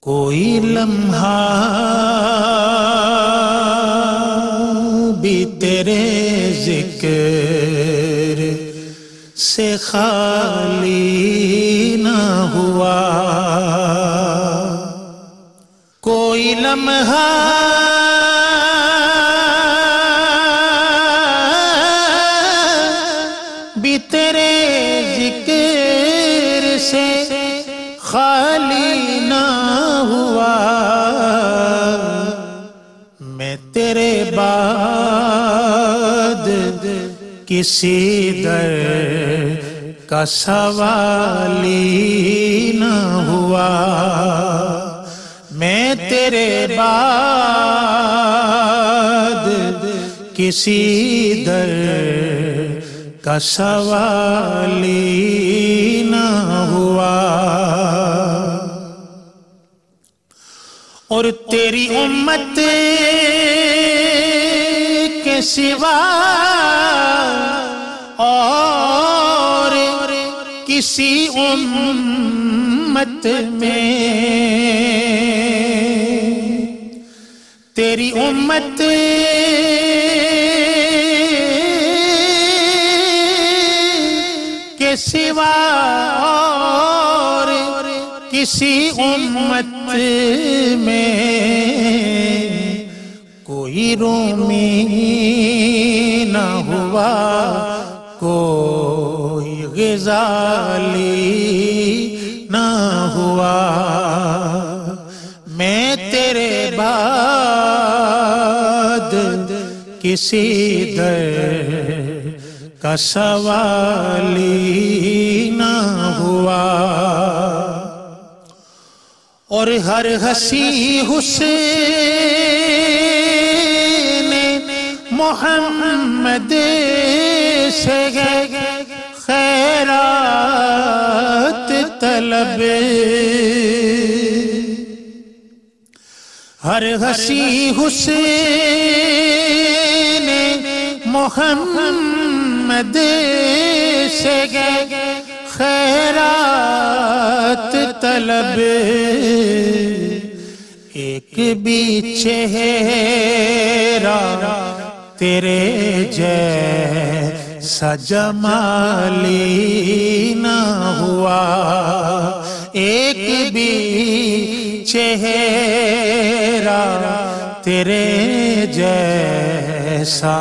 کوئی لمحہ بھی تیرے ذکر سے خالی نہ ہوا، کوئی لمحہ بھی تیرے ذکر سے خالی نہ ہوا، میں تیرے بعد کسی در کا سوالی نہ ہوا، میں تیرے بعد کسی در کا سوالی نہ ہوا، اور تیری امت کے سوا اور کسی امت میں، تیری امت کے سوا اور کسی امت میں کوئی رومی نہ ہوا، کوئی غزالی نہ ہوا، میں تیرے بعد کسی در کا سوالی نہ ہوا، اور ہر ہنسی حسین محمد سے خیرات طلب، ہر ہنسی حسین محمد سے خیرات طلب، ایک بھی چہرہ تیرے جیسا جمالی نہ ہوا، ایک بھی چہرہ تیرے جیسا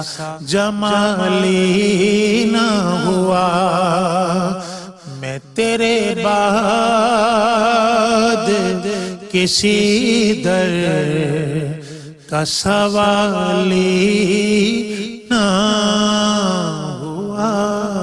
جمالی نہ ہوا، میں تیرے بعد کسی در کا سوالی نہ ہوا۔